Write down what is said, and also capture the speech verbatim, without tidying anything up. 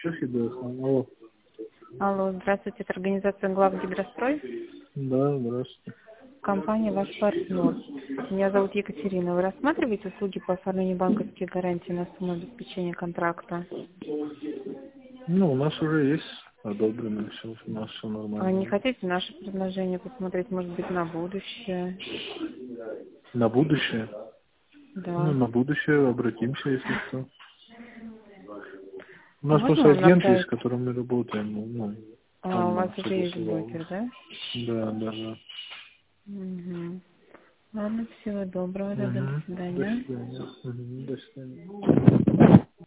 Алло. Алло, здравствуйте, это организация Главгидрострой. Да, здравствуйте. Компания «Ваш партнер». Меня зовут Екатерина. Вы рассматриваете услуги по оформлению банковских гарантий на сумму обеспечения контракта? Ну, у нас уже есть одобрено все, у нас все А не нормально. хотите наше предложение посмотреть, может быть, на будущее? На будущее? Ну, Да. на будущее обратимся, если что. У А нас можно просто вам агент есть, с направить? которым мы работаем. Ну, ну, А, он у вас нам уже есть согласовал. брокер, да? Да, да, да. Угу. Ладно, всего доброго, тогда, до Угу. До свидания. свидания. Угу. До свидания.